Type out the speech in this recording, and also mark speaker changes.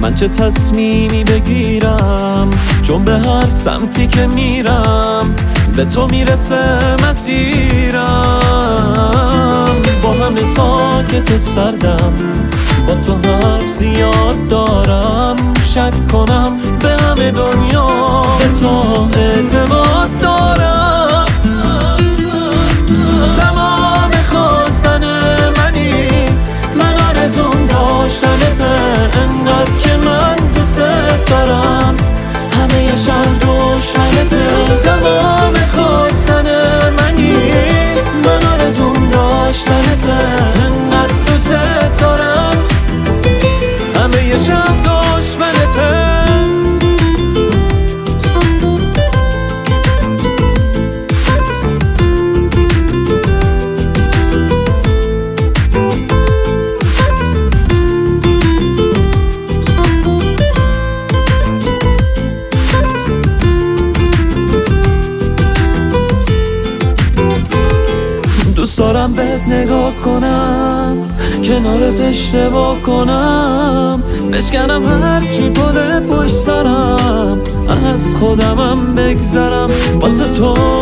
Speaker 1: من چه تصمیمی بگیرم، چون به هر سمتی که میرم به تو میرسه مسیرم. با همه ساکت و سردم، با تو حرف زیاد دارم، شک کنم به همه دنیا به تو اعتماد دارم. تمام خواستن منی، من آرزوم داشتنته، انقدر که من دوست دارم، همه شب دشمنته. تمام خواستن منی، من آرزوم داشتنته، انقدر دوست دارم، همه شب دشمنته. دوست دارم بهت نگاه کنم، کنارت اشتباه کنم، بشکنم هرچی بوده پشت سرم، از خودمم بگذرم، واسه تو